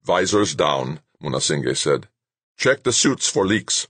"Visors down," Munasinghe said. "Check the suits for leaks."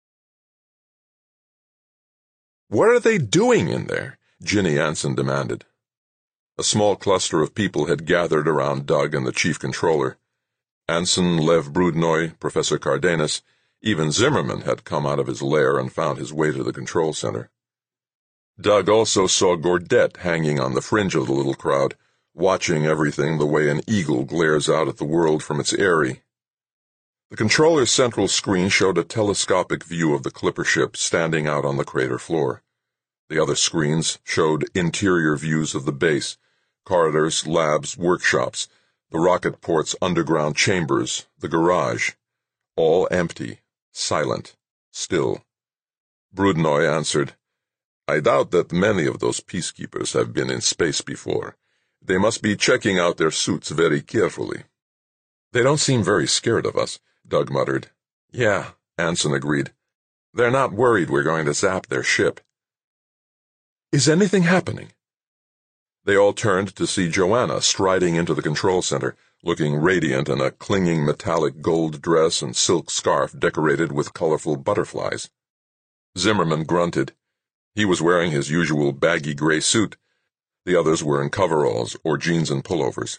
"What are they doing in there?" Ginny Anson demanded. A small cluster of people had gathered around Doug and the chief controller. Anson, Lev Brudnoy, Professor Cardenas, even Zimmerman had come out of his lair and found his way to the control center. Doug also saw Gordet hanging on the fringe of the little crowd, watching everything the way an eagle glares out at the world from its eyrie. The controller's central screen showed a telescopic view of the clipper ship standing out on the crater floor. The other screens showed interior views of the base, corridors, labs, workshops, the rocket port's underground chambers, the garage. All empty, silent, still. Brudnoy answered, "I doubt that many of those peacekeepers have been in space before. They must be checking out their suits very carefully." "They don't seem very scared of us," Doug muttered. "Yeah," Anson agreed. "They're not worried we're going to zap their ship." "Is anything happening?" They all turned to see Joanna striding into the control center, looking radiant in a clinging metallic gold dress and silk scarf decorated with colorful butterflies. Zimmerman grunted. He was wearing his usual baggy gray suit. The others were in coveralls or jeans and pullovers.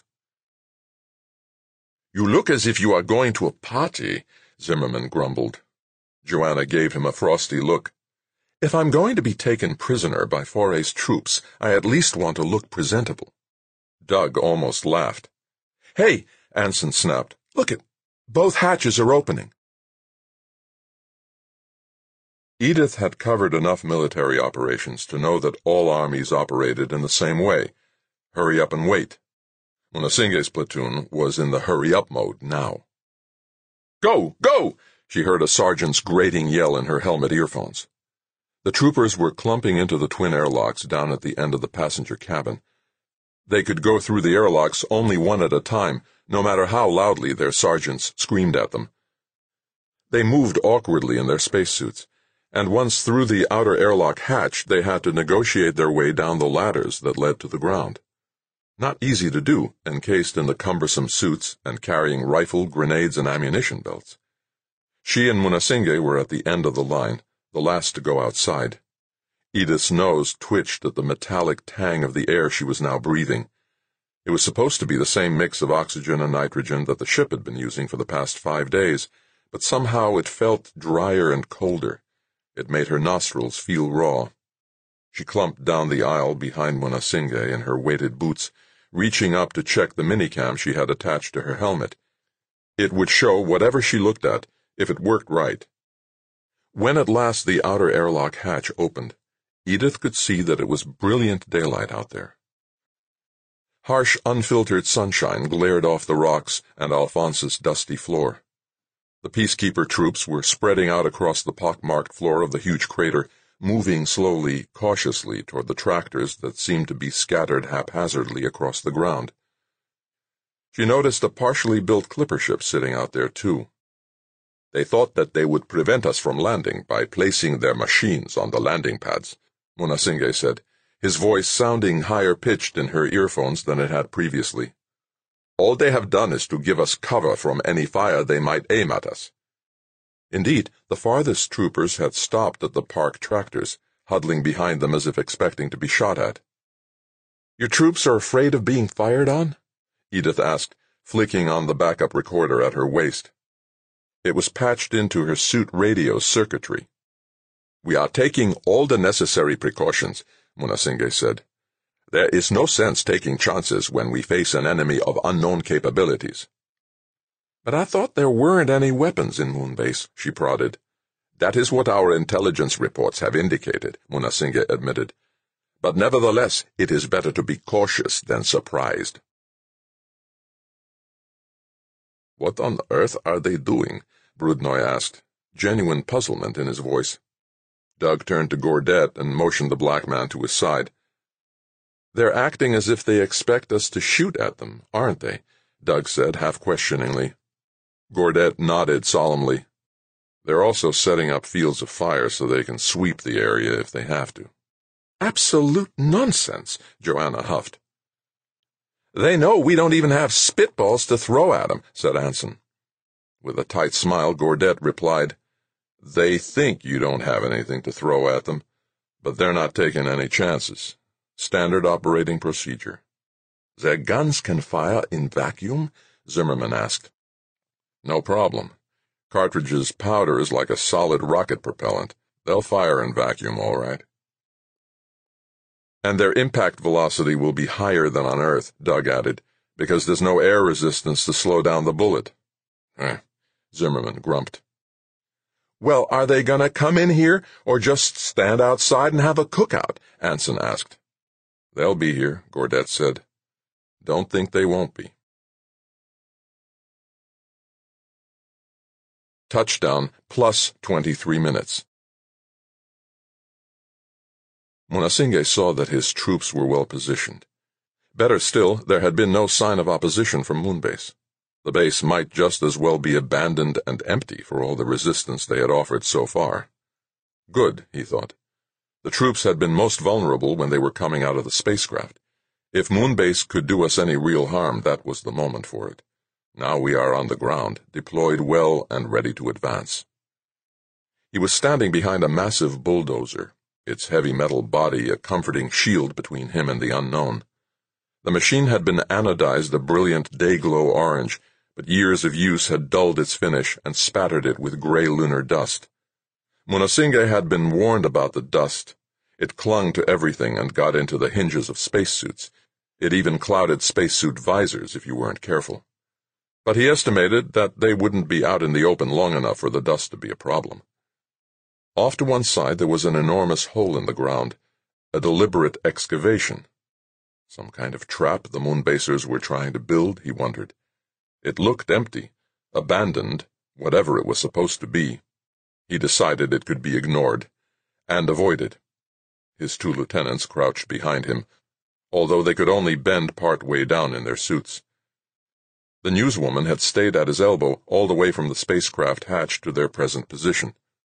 "You look as if you are going to a party," Zimmerman grumbled. Joanna gave him a frosty look. "If I'm going to be taken prisoner by Fouray's troops, I at least want to look presentable." Doug almost laughed. "Hey," Anson snapped, "look it! Both hatches are opening." Edith had covered enough military operations to know that all armies operated in the same way. Hurry up and wait. Munasinghe's platoon was in the hurry-up mode now. "Go! Go!" she heard a sergeant's grating yell in her helmet earphones. The troopers were clumping into the twin airlocks down at the end of the passenger cabin. They could go through the airlocks only one at a time, no matter how loudly their sergeants screamed at them. They moved awkwardly in their spacesuits, and once through the outer airlock hatch, they had to negotiate their way down the ladders that led to the ground. Not easy to do, encased in the cumbersome suits and carrying rifle, grenades, and ammunition belts. She and Munasinghe were at the end of the line, the last to go outside. Edith's nose twitched at the metallic tang of the air she was now breathing. It was supposed to be the same mix of oxygen and nitrogen that the ship had been using for the past 5 days, but somehow it felt drier and colder. It made her nostrils feel raw. She clumped down the aisle behind Munasinghe in her weighted boots, reaching up to check the minicam she had attached to her helmet. It would show whatever she looked at, if it worked right. When at last the outer airlock hatch opened, Edith could see that it was brilliant daylight out there. Harsh, unfiltered sunshine glared off the rocks and Alphonse's dusty floor. The peacekeeper troops were spreading out across the pockmarked floor of the huge crater, moving slowly, cautiously toward the tractors that seemed to be scattered haphazardly across the ground. She noticed a partially built clipper ship sitting out there, too. "They thought that they would prevent us from landing by placing their machines on the landing pads," Munasinghe said, his voice sounding higher-pitched in her earphones than it had previously. "All they have done is to give us cover from any fire they might aim at us." Indeed, the farthest troopers had stopped at the parked tractors, huddling behind them as if expecting to be shot at. "Your troops are afraid of being fired on?" Edith asked, flicking on the backup recorder at her waist. It was patched into her suit radio circuitry. "We are taking all the necessary precautions," Munasinghe said. "There is no sense taking chances when we face an enemy of unknown capabilities." "But I thought there weren't any weapons in Moonbase," she prodded. "That is what our intelligence reports have indicated," Munasinghe admitted. "But nevertheless, it is better to be cautious than surprised." "What on earth are they doing?" Brudnoy asked, genuine puzzlement in his voice. Doug turned to Gordet and motioned the black man to his side. "They're acting as if they expect us to shoot at them, aren't they?" Doug said, half-questioningly. Gordet nodded solemnly. "They're also setting up fields of fire so they can sweep the area if they have to." "Absolute nonsense," Joanna huffed. They know we don't even have spitballs to throw at 'em," said Anson. With a tight smile, Gordet replied, "They think you don't have anything to throw at them, but they're not taking any chances. Standard operating procedure." "Their guns can fire in vacuum?" Zimmerman asked. "No problem. Cartridges' powder is like a solid rocket propellant. They'll fire in vacuum, all right." "And their impact velocity will be higher than on Earth," Doug added, "because there's no air resistance to slow down the bullet." Zimmerman grumped. "Well, are they gonna come in here, or just stand outside and have a cookout?" Anson asked. "They'll be here," Gordet said. "Don't think they won't be." Touchdown plus 23 minutes. Munasinge saw that his troops were well positioned. Better still, there had been no sign of opposition from Moonbase. The base might just as well be abandoned and empty for all the resistance they had offered so far. Good, he thought. The troops had been most vulnerable when they were coming out of the spacecraft. If Moonbase could do us any real harm, that was the moment for it. Now we are on the ground, deployed well and ready to advance. He was standing behind a massive bulldozer, its heavy metal body a comforting shield between him and the unknown. The machine had been anodized a brilliant day-glow orange, but years of use had dulled its finish and spattered it with gray lunar dust. Munasinge had been warned about the dust. It clung to everything and got into the hinges of spacesuits. It even clouded spacesuit visors if you weren't careful. But he estimated that they wouldn't be out in the open long enough for the dust to be a problem. Off to one side there was an enormous hole in the ground, a deliberate excavation. Some kind of trap the Moonbasers were trying to build, he wondered. It looked empty, abandoned, whatever it was supposed to be. He decided it could be ignored, and avoided. His two lieutenants crouched behind him, although they could only bend part way down in their suits. The newswoman had stayed at his elbow all the way from the spacecraft hatch to their present position.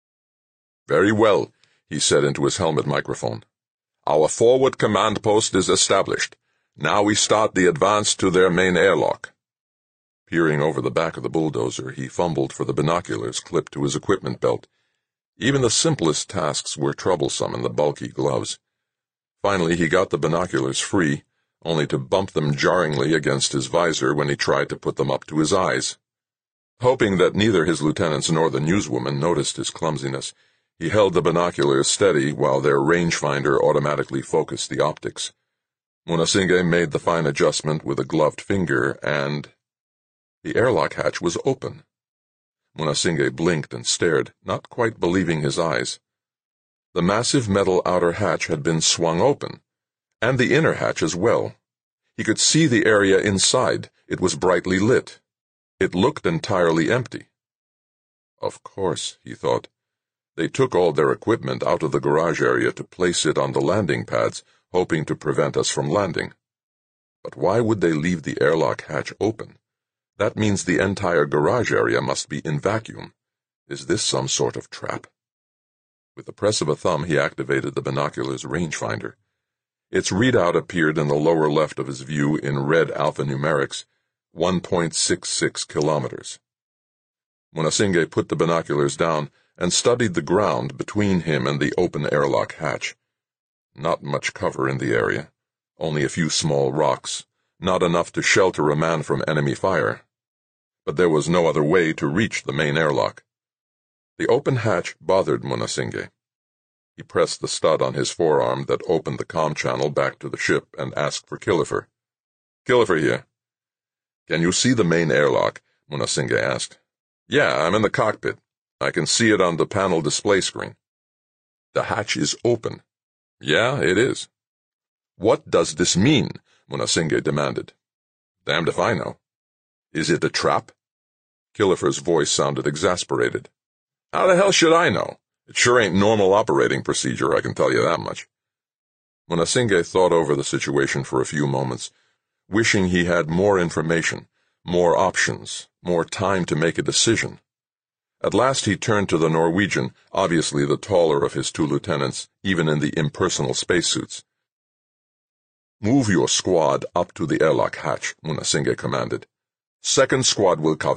"Very well," he said into his helmet microphone. "Our forward command post is established. Now we start the advance to their main airlock." Peering over the back of the bulldozer, he fumbled for the binoculars clipped to his equipment belt. Even the simplest tasks were troublesome in the bulky gloves. Finally, he got the binoculars free, only to bump them jarringly against his visor when he tried to put them up to his eyes. Hoping that neither his lieutenants nor the newswoman noticed his clumsiness, he held the binoculars steady while their rangefinder automatically focused the optics. Munasinge made the fine adjustment with a gloved finger, and the airlock hatch was open. Munasinge blinked and stared, not quite believing his eyes. The massive metal outer hatch had been swung open, and the inner hatch as well. He could see the area inside. It was brightly lit. It looked entirely empty. Of course, he thought. They took all their equipment out of the garage area to place it on the landing pads, hoping to prevent us from landing. But why would they leave the airlock hatch open? That means the entire garage area must be in vacuum. Is this some sort of trap? With the press of a thumb, he activated the binocular's rangefinder. Its readout appeared in the lower left of his view in red alphanumerics, 1.66 kilometers. Munasinge put the binoculars down and studied the ground between him and the open airlock hatch. Not much cover in the area, only a few small rocks, not enough to shelter a man from enemy fire. But there was no other way to reach the main airlock. The open hatch bothered Munasinge. He pressed the stud on his forearm that opened the comm channel back to the ship and asked for Kilifer. "Kilifer here." "Can you see the main airlock?" Munasinge asked. "Yeah, I'm in the cockpit. I can see it on the panel display screen." "The hatch is open." "Yeah, it is." "What does this mean?" Munasinge demanded. "Damned if I know." "Is it a trap?" Kilifer's voice sounded exasperated. "How the hell should I know? It sure ain't normal operating procedure, I can tell you that much." Munasinge thought over the situation for a few moments, wishing he had more information, more options, more time to make a decision. At last he turned to the Norwegian, obviously the taller of his two lieutenants, even in the impersonal spacesuits. Move your squad up to the airlock hatch, Munasinghe commanded. Second squad will cover